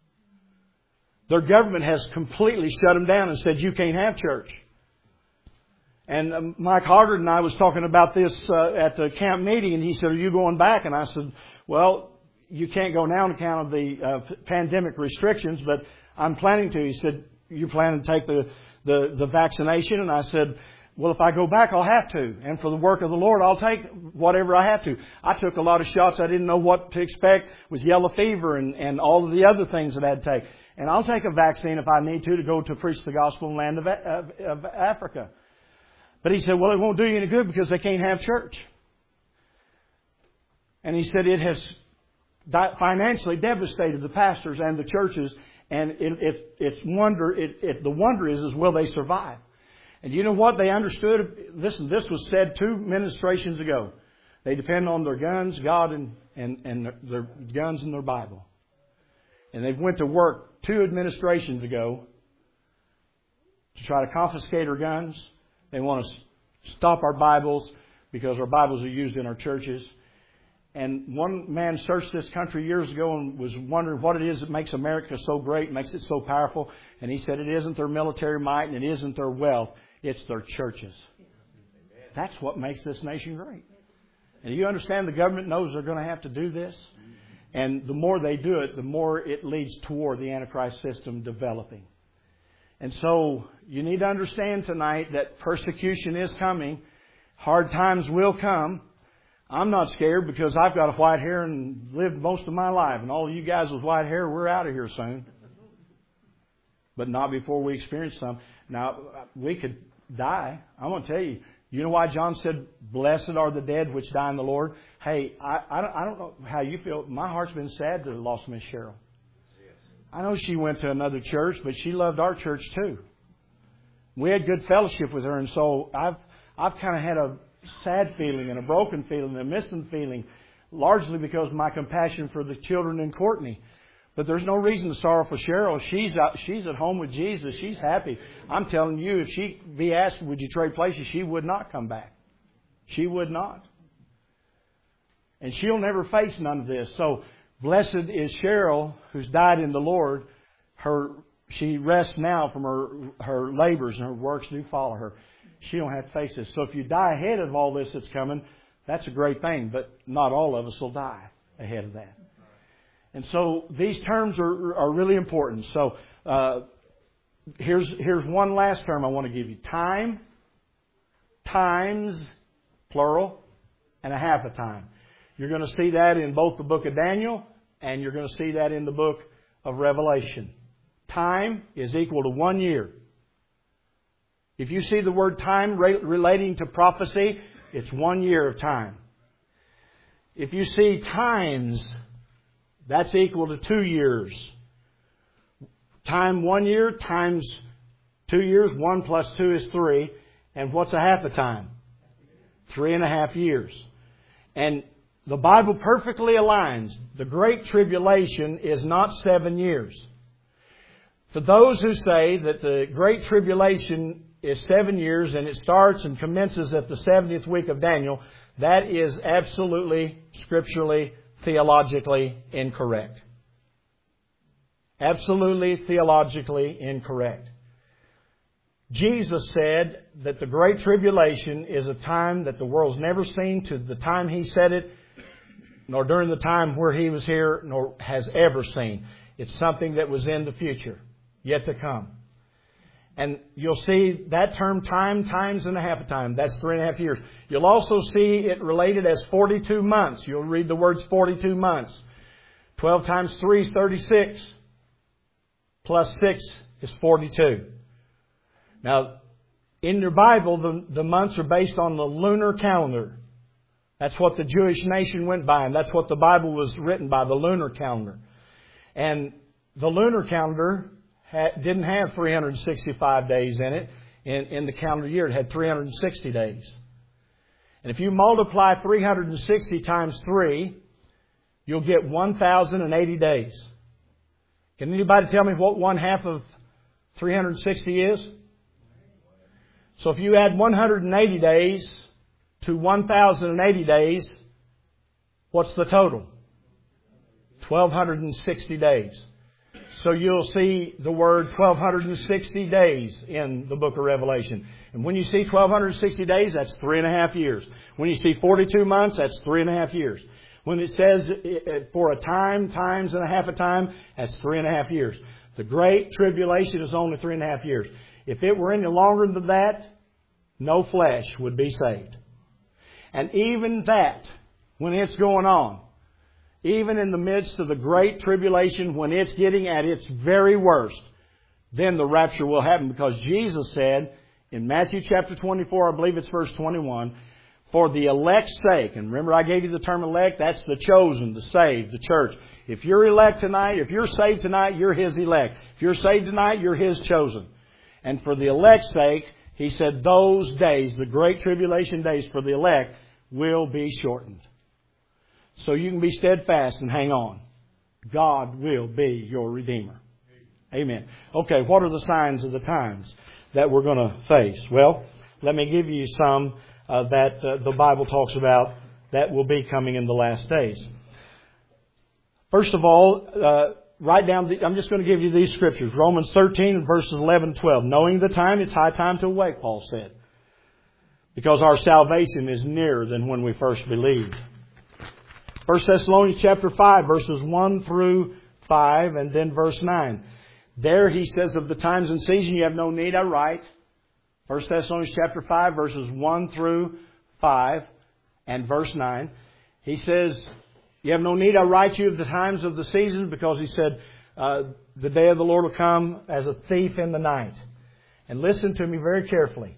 Their government has completely shut them down and said, you can't have church. And um, Mike Hoggard and I was talking about this uh, at the camp meeting, and he said, are you going back? And I said, well, you can't go now on account of the uh, pandemic restrictions, but I'm planning to. He said, you plan to take the, the, the vaccination? And I said, well, if I go back, I'll have to. And for the work of the Lord, I'll take whatever I have to. I took a lot of shots. I didn't know what to expect with yellow fever and, and all of the other things that I had to take. And I'll take a vaccine if I need to to go to preach the gospel in the land of, of, of Africa. But he said, well, it won't do you any good because they can't have church. And he said it has financially devastated the pastors and the churches. And it, it, it's wonder, it, it, the wonder is, is will they survive? And you know what? They understood. Listen, this was said two ministrations ago. They depend on their guns, God, and, and, and their guns and their Bible. And they've went to work two administrations ago to try to confiscate our guns. They want to stop our Bibles because our Bibles are used in our churches. And one man searched this country years ago and was wondering what it is that makes America so great, makes it so powerful. And he said it isn't their military might and it isn't their wealth. It's their churches. That's what makes this nation great. And you understand the government knows they're going to have to do this. And the more they do it, the more it leads toward the Antichrist system developing. And so you need to understand tonight that persecution is coming. Hard times will come. I'm not scared because I've got a white hair and lived most of my life. And all of you guys with white hair, we're out of here soon. But not before we experience some. Now, we could die. I'm going to tell you. You know why John said, blessed are the dead which die in the Lord? Hey, I, I, don't, I don't know how you feel. My heart's been sad to have lost Miss Cheryl. I know she went to another church, but she loved our church too. We had good fellowship with her, and so I've I've kind of had a sad feeling and a broken feeling and a missing feeling, largely because of my compassion for the children in Courtney. But there's no reason to sorrow for Cheryl. She's out, she's at home with Jesus. She's happy. I'm telling you, if she be asked, would you trade places, she would not come back. She would not. And she'll never face none of this. So blessed is Cheryl, who's died in the Lord. Her she rests now from her her labors, and her works do follow her. She don't have to face this. So if you die ahead of all this that's coming, that's a great thing. But not all of us will die ahead of that. And so these terms are are really important. So uh, here's here's one last term I want to give you: time, times, plural, and a half a time. You're going to see that in both the book of Daniel and you're going to see that in the book of Revelation. Time is equal to one year. If you see the word time re- relating to prophecy, it's one year of time. If you see times, that's equal to two years. Time one year times two years, one plus two is three. And what's a half a time? Three and a half years. And the Bible perfectly aligns. The Great Tribulation is not seven years. For those who say that the Great Tribulation is seven years and it starts and commences at the seventieth week of Daniel, that is absolutely, scripturally, theologically incorrect. Absolutely theologically incorrect. Jesus said that the Great Tribulation is a time that the world's never seen to the time He said it, nor during the time where He was here, nor has ever seen. It's something that was in the future, yet to come. And you'll see that term time, times and a half a time. That's three and a half years. You'll also see it related as forty-two months. You'll read the words forty-two months. twelve times three is thirty-six. Plus six is forty-two. Now, in your Bible, the, the months are based on the lunar calendar. That's what the Jewish nation went by, and that's what the Bible was written by, the lunar calendar. And the lunar calendar had, didn't have three hundred sixty-five days in it. In, in the calendar year, it had three hundred sixty days. And if you multiply three hundred sixty times three, you'll get one thousand eighty days. Can anybody tell me what one half of three hundred sixty is? So if you add one hundred eighty days to one thousand eighty days, what's the total? twelve sixty days. So you'll see the word twelve sixty days in the book of Revelation. And when you see twelve sixty days, that's three and a half years. When you see forty-two months, that's three and a half years. When it says for a time, times and a half a time, that's three and a half years. The Great Tribulation is only three and a half years. If it were any longer than that, no flesh would be saved. And even that, when it's going on, even in the midst of the Great Tribulation, when it's getting at its very worst, then the rapture will happen. Because Jesus said in Matthew chapter twenty-four, I believe it's verse twenty-one, for the elect's sake, and remember I gave you the term elect, that's the chosen, the saved, the church. If you're elect tonight, if you're saved tonight, you're His elect. If you're saved tonight, you're His chosen. And for the elect's sake, He said those days, the Great Tribulation days for the elect, will be shortened. So you can be steadfast and hang on. God will be your Redeemer. Amen. Okay, what are the signs of the times that we're going to face? Well, let me give you some uh, that uh, the Bible talks about that will be coming in the last days. First of all, uh, write down, the, I'm just going to give you these scriptures. Romans thirteen, verses eleven and twelve. Knowing the time, it's high time to awake, Paul said. Because our salvation is nearer than when we first believed. First Thessalonians chapter five, verses one through five, and then verse nine. There he says, of the times and season you have no need, I write. First Thessalonians chapter five, verses one through five, and verse nine. He says, you have no need, I write you of the times of the seasons, because he said, uh, the day of the Lord will come as a thief in the night. And listen to me very carefully.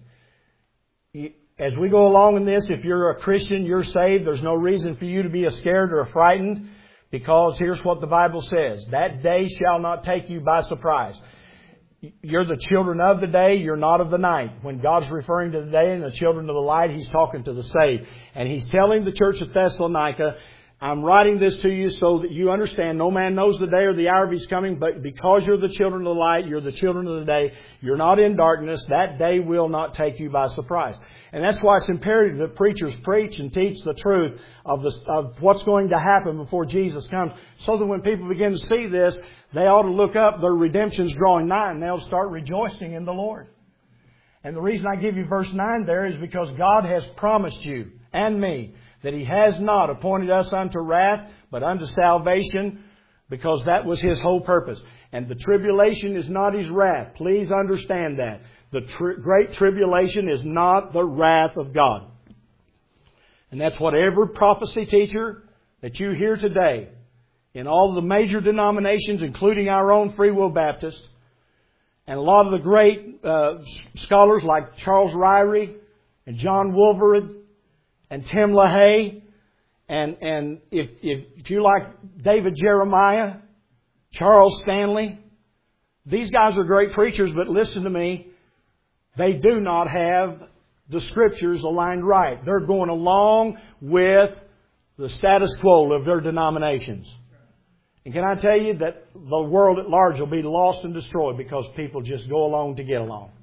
As we go along in this, if you're a Christian, you're saved, there's no reason for you to be scared or frightened, because here's what the Bible says. That day shall not take you by surprise. You're the children of the day, you're not of the night. When God's referring to the day and the children of the light, He's talking to the saved. And He's telling the church of Thessalonica, I'm writing this to you so that you understand no man knows the day or the hour of His coming, but because you're the children of the light, you're the children of the day, you're not in darkness, that day will not take you by surprise. And that's why it's imperative that preachers preach and teach the truth of, the, of what's going to happen before Jesus comes, so that when people begin to see this, they ought to look up, their redemption's drawing nigh, and they'll start rejoicing in the Lord. And the reason I give you verse nine there is because God has promised you and me that He has not appointed us unto wrath, but unto salvation, because that was His whole purpose. And the tribulation is not His wrath. Please understand that. The tri- great tribulation is not the wrath of God. And that's what every prophecy teacher that you hear today, in all the major denominations, including our own Free Will Baptist, and a lot of the great uh, scholars like Charles Ryrie and John Wolverine, and Tim LaHaye, and and if, if if you like David Jeremiah, Charles Stanley, these guys are great preachers, but listen to me, they do not have the Scriptures aligned right. They're going along with the status quo of their denominations. And can I tell you that the world at large will be lost and destroyed because people just go along to get along.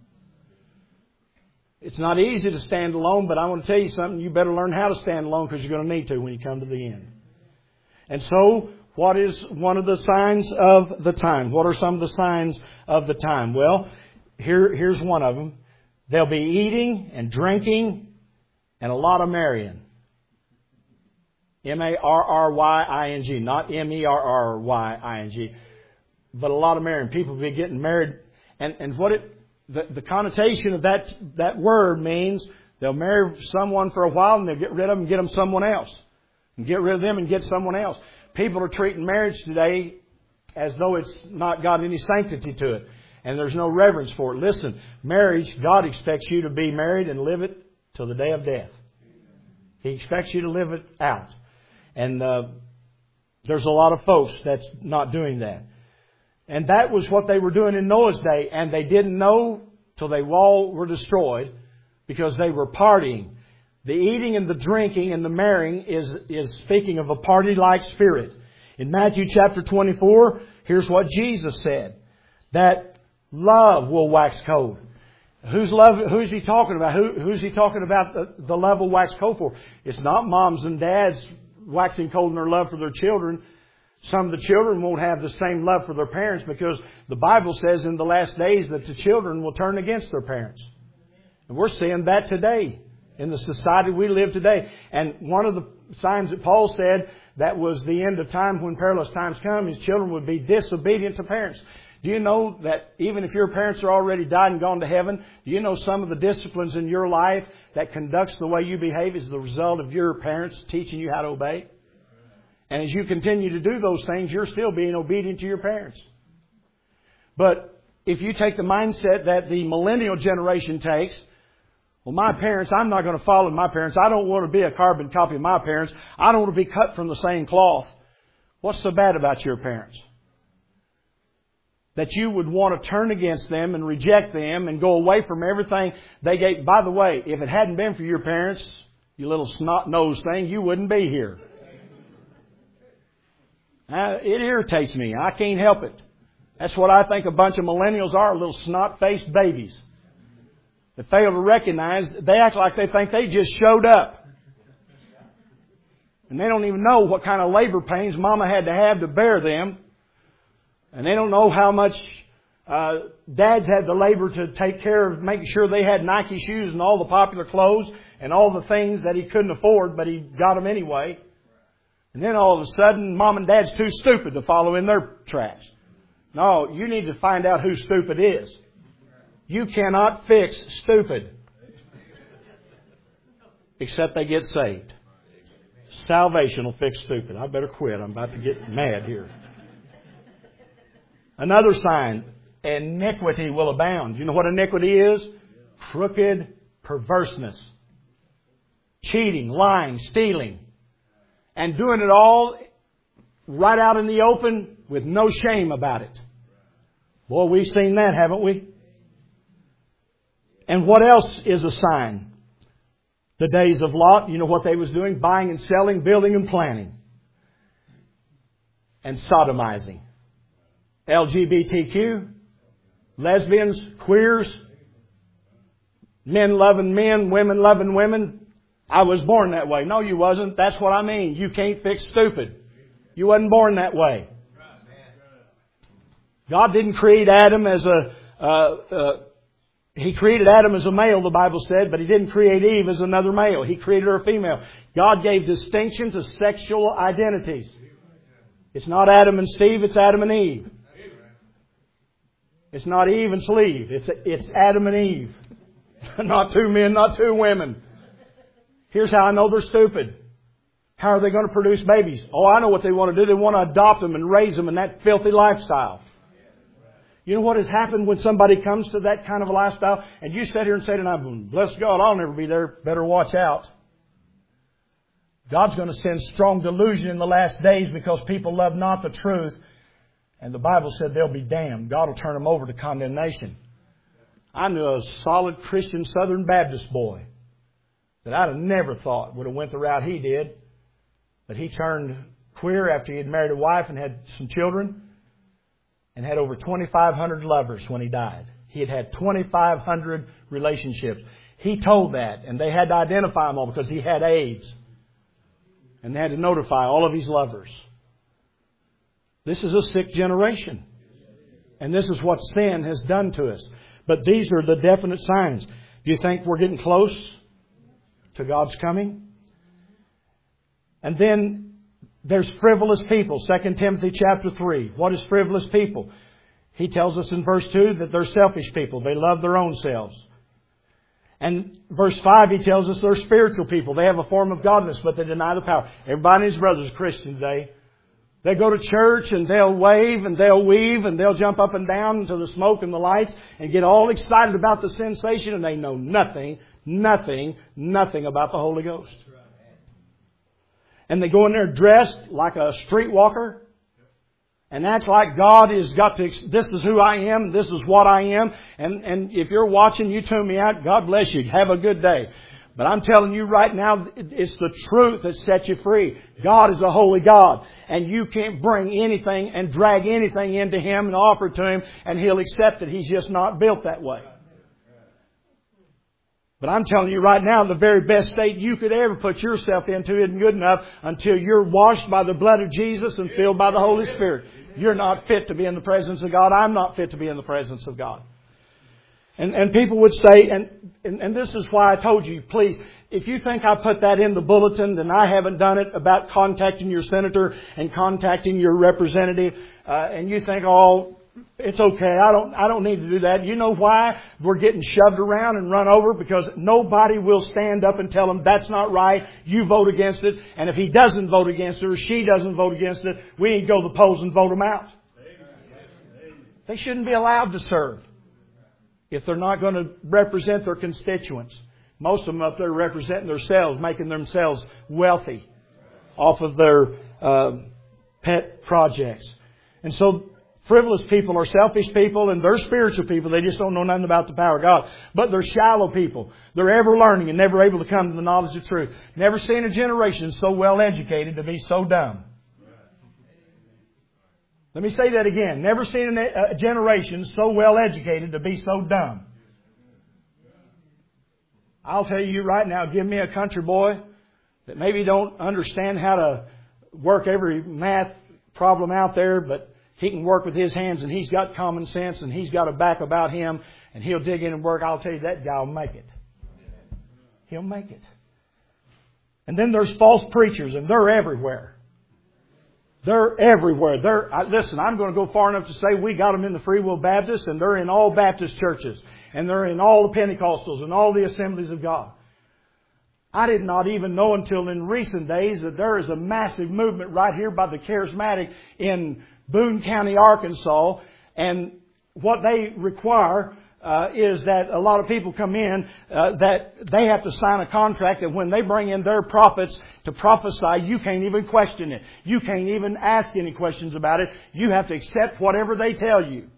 It's not easy to stand alone, but I want to tell you something. You better learn how to stand alone, because you're going to need to when you come to the end. And so, what is one of the signs of the time? What are some of the signs of the time? Well, here, here's one of them. There'll be eating and drinking and a lot of marrying. M A R R Y I N G. Not M E R R Y I N G. But a lot of marrying. People will be getting married. And, and what it... The, the connotation of that that word means they'll marry someone for a while and they'll get rid of them and get them someone else. And get rid of them and get someone else. People are treating marriage today as though it's not got any sanctity to it. And there's no reverence for it. Listen, marriage, God expects you to be married and live it till the day of death. He expects you to live it out. And uh, there's a lot of folks that's not doing that. And that was what they were doing in Noah's day. And they didn't know till they all were destroyed because they were partying. The eating and the drinking and the marrying is, is speaking of a party-like spirit. In Matthew chapter twenty-four, here's what Jesus said. That love will wax cold. Who's love? Who's He talking about? Who, who's He talking about the, the love will wax cold for? It's not moms and dads waxing cold in their love for their children. Some of the children won't have the same love for their parents because the Bible says in the last days that the children will turn against their parents. And we're seeing that today in the society we live today. And one of the signs that Paul said that was the end of time when perilous times come, his children would be disobedient to parents. Do you know that even if your parents are already died and gone to heaven, do you know some of the disciplines in your life that conducts the way you behave is the result of your parents teaching you how to obey? And as you continue to do those things, you're still being obedient to your parents. But if you take the mindset that the millennial generation takes, well, my parents, I'm not going to follow my parents. I don't want to be a carbon copy of my parents. I don't want to be cut from the same cloth. What's so bad about your parents? That you would want to turn against them and reject them and go away from everything they gave. By the way, if it hadn't been for your parents, you little snot-nosed thing, you wouldn't be here. Uh, it irritates me. I can't help it. That's what I think a bunch of millennials are, little snot-faced babies. They fail to recognize, they act like they think they just showed up. And they don't even know what kind of labor pains Mama had to have to bear them. And they don't know how much uh, Dads had to labor to take care of making sure they had Nike shoes and all the popular clothes and all the things that he couldn't afford, but he got them anyway. And then all of a sudden, Mom and Dad's too stupid to follow in their tracks. No, you need to find out who stupid is. You cannot fix stupid. Except they get saved. Salvation will fix stupid. I better quit. I'm about to get mad here. Another sign, iniquity will abound. You know what iniquity is? Crooked perverseness. Cheating, lying, stealing. And doing it all right out in the open with no shame about it. Boy, we've seen that, haven't we? And what else is a sign? The days of Lot, you know what they was doing? Buying and selling, building and planning. And sodomizing. L G B T Q, lesbians, queers, men loving men, women loving women. I was born that way. No, you wasn't. That's what I mean. You can't fix stupid. You wasn't born that way. God didn't create Adam as a... Uh, uh, He created Adam as a male, the Bible said, but He didn't create Eve as another male. He created her a female. God gave distinction to sexual identities. It's not Adam and Steve, it's Adam and Eve. It's not Eve and Sleeve. It's, it's Adam and Eve. Not two men, not two women. Here's how I know they're stupid. How are they going to produce babies? Oh, I know what they want to do. They want to adopt them and raise them in that filthy lifestyle. You know what has happened when somebody comes to that kind of a lifestyle and you sit here and say to them, bless God, I'll never be there. Better watch out. God's going to send strong delusion in the last days because people love not the truth. And the Bible said they'll be damned. God will turn them over to condemnation. I knew a solid Christian Southern Baptist boy that I'd have never thought would have went the route he did. But he turned queer after he had married a wife and had some children. And had over twenty-five hundred lovers when he died. He had had twenty-five hundred relationships. He told that, and they had to identify them all because he had AIDS. And they had to notify all of his lovers. This is a sick generation. And this is what sin has done to us. But these are the definite signs. Do you think we're getting close to God's coming? And then there's frivolous people. Second Timothy chapter three. What is frivolous people? He tells us in verse two that they're selfish people. They love their own selves. And verse five, he tells us they're spiritual people. They have a form of godliness, but they deny the power. Everybody and his brother is a Christian today. They go to church and they'll wave and they'll weave and they'll jump up and down into the smoke and the lights and get all excited about the sensation, and they know nothing, nothing, nothing about the Holy Ghost. And they go in there dressed like a streetwalker and act like God has got to, this is who I am, this is what I am. And, and if you're watching, you tune me out, God bless you. Have a good day. But I'm telling you right now, it's the truth that sets you free. God is a holy God. And you can't bring anything and drag anything into Him and offer it to Him and He'll accept it. He's just not built that way. But I'm telling you right now, the very best state you could ever put yourself into isn't good enough until you're washed by the blood of Jesus and filled by the Holy Spirit. You're not fit to be in the presence of God. I'm not fit to be in the presence of God. And, and people would say, and, and, and this is why I told you, please, if you think I put that in the bulletin, then I haven't done it about contacting your senator and contacting your representative, uh, and you think, oh, it's okay. I don't, I don't need to do that. You know why we're getting shoved around and run over? Because nobody will stand up and tell them that's not right. You vote against it. And if he doesn't vote against it or she doesn't vote against it, we need to go to the polls and vote them out. They shouldn't be allowed to serve if they're not going to represent their constituents. Most of them up there representing themselves, making themselves wealthy off of their uh, pet projects. And so frivolous people are selfish people, and they're spiritual people. They just don't know nothing about the power of God. But they're shallow people. They're ever learning and never able to come to the knowledge of truth. Never seen a generation so well educated to be so dumb. Let me say that again. Never seen a generation so well educated to be so dumb. I'll tell you right now, give me a country boy that maybe don't understand how to work every math problem out there, but he can work with his hands and he's got common sense and he's got a back about him and he'll dig in and work. I'll tell you, that guy will make it. He'll make it. And then there's false preachers, and they're everywhere. They're everywhere. They're, I, listen, I'm going to go far enough to say we got them in the Free Will Baptist, and they're in all Baptist churches. And they're in all the Pentecostals and all the Assemblies of God. I did not even know until in recent days that there is a massive movement right here by the Charismatic in Boone County, Arkansas. And what they require uh, is that a lot of people come in uh, that they have to sign a contract that when they bring in their prophets to prophesy, you can't even question it. You can't even ask any questions about it. You have to accept whatever they tell you.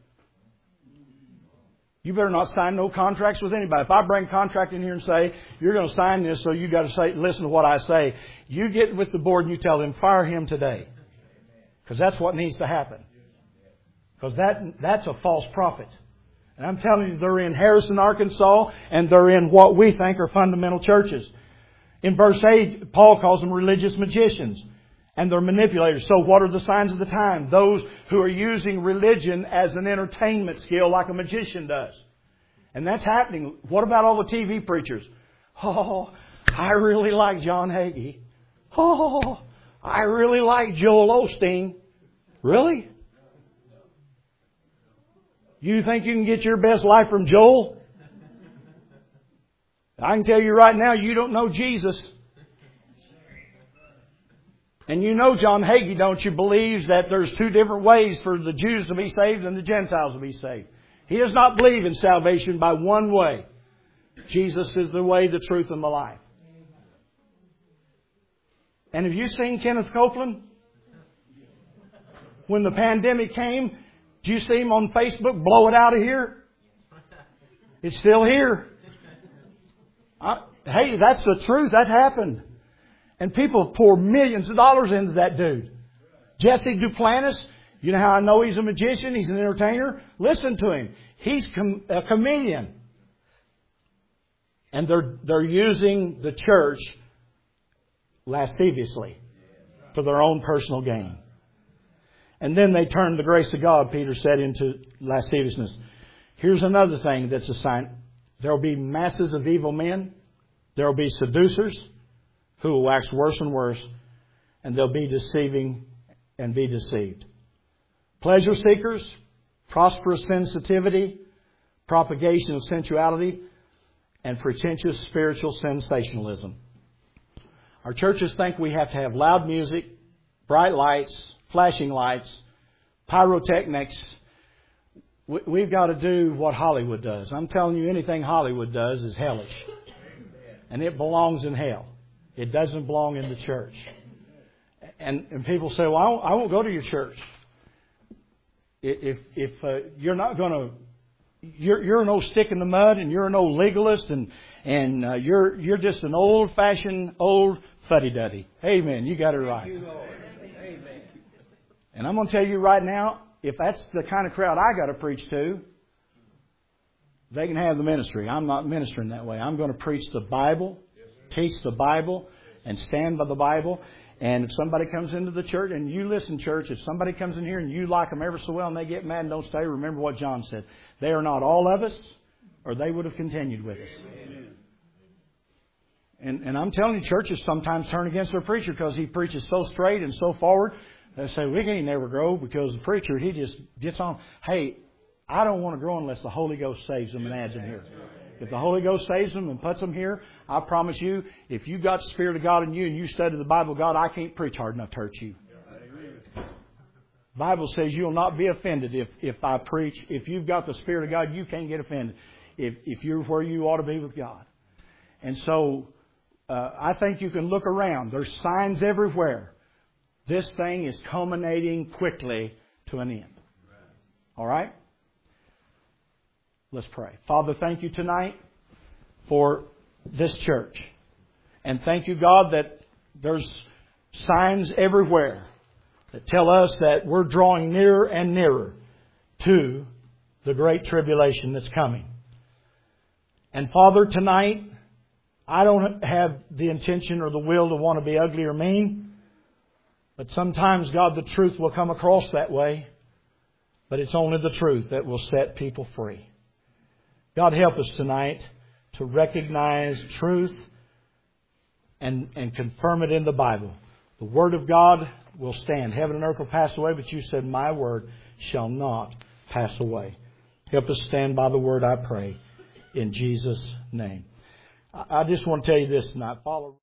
You better not sign no contracts with anybody. If I bring a contract in here and say, you're going to sign this, so you got to say, listen to what I say. You get with the board and you tell them, fire him today. Because that's what needs to happen. Because that, that's a false prophet. And I'm telling you, they're in Harrison, Arkansas, and they're in what we think are fundamental churches. In verse eight, Paul calls them religious magicians. And they're manipulators. So what are the signs of the time? Those who are using religion as an entertainment skill like a magician does. And that's happening. What about all the T V preachers? Oh, I really like John Hagee. Oh, I really like Joel Osteen. Really? You think you can get your best life from Joel? I can tell you right now, you don't know Jesus. And you know John Hagee, don't you, believes that there's two different ways for the Jews to be saved and the Gentiles to be saved. He does not believe in salvation by one way. Jesus is the way, the truth, and the life. And have you seen Kenneth Copeland? When the pandemic came, did you see him on Facebook blow it out of here? It's still here. I, hey, that's the truth. That happened. And people pour millions of dollars into that dude. Jesse Duplantis, you know how I know he's a magician? He's an entertainer. Listen to him. He's com- a comedian. And they're, they're using the church lasciviously for their own personal gain. And then they turn the grace of God, Peter said, into lasciviousness. Here's another thing that's a sign. There will be masses of evil men. There will be seducers who will wax worse and worse, and they'll be deceiving and be deceived. Pleasure seekers, prosperous sensitivity, propagation of sensuality, and pretentious spiritual sensationalism. Our churches think we have to have loud music, bright lights, flashing lights, pyrotechnics. We've got to do what Hollywood does. I'm telling you, anything Hollywood does is hellish. And it belongs in hell. It doesn't belong in the church. And, and people say, well, I won't, I won't go to your church. If, if uh, you're not going to, you're, you're no stick in the mud and you're no legalist and, and uh, you're, you're just an old fashioned, old fuddy-duddy. Amen. You got it right. And I'm going to tell you right now, if that's the kind of crowd I got to preach to, they can have the ministry. I'm not ministering that way. I'm going to preach the Bible, teach the Bible, and stand by the Bible. And if somebody comes into the church, and you listen, church, if somebody comes in here and you like them ever so well and they get mad and don't stay, remember what John said. They are not all of us, or they would have continued with us. And, and I'm telling you, churches sometimes turn against their preacher because he preaches so straight and so forward. They say, we can't never grow because the preacher, he just gets on. Hey, I don't want to grow unless the Holy Ghost saves them and adds them here. If the Holy Ghost saves them and puts them here, I promise you, if you've got the Spirit of God in you and you study the Bible of God, I can't preach hard enough to hurt you. The Bible says you'll not be offended if, if I preach. If you've got the Spirit of God, you can't get offended if, if you're where you ought to be with God. And so uh, I think you can look around. There's signs everywhere. This thing is culminating quickly to an end. All right? Let's pray. Father, thank you tonight for this church. And thank you, God, that there's signs everywhere that tell us that we're drawing nearer and nearer to the great tribulation that's coming. And Father, tonight, I don't have the intention or the will to want to be ugly or mean. But sometimes, God, the truth will come across that way. But it's only the truth that will set people free. God, help us tonight to recognize truth and, and confirm it in the Bible. The Word of God will stand. Heaven and earth will pass away, but you said, my word shall not pass away. Help us stand by the Word, I pray, in Jesus' name. I just want to tell you this tonight. Follow